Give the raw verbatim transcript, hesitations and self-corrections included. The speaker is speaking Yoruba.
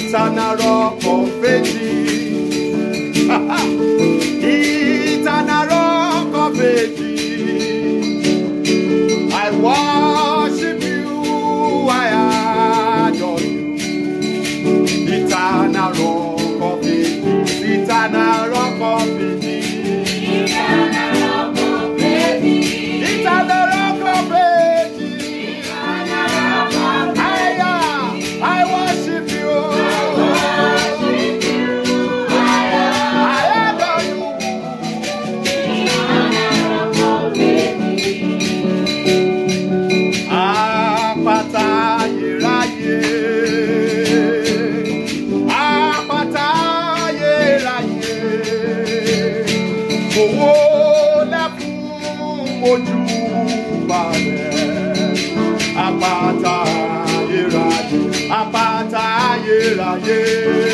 eternal rock of ages, eternal rock of ages, I worship you, I adore you, eternal rock of ages, eternal rock of ages, eternal rock of ages, eternal rock of ages, eternal rock of ages, I, I worship you, I worship you, I adore you, eternal rock of ages, Àpáta ayérayé, àpáta ayérayé, owó lẹ́kùn ojú balẹ̀, àpáta ayérayé, àpáta ayérayé.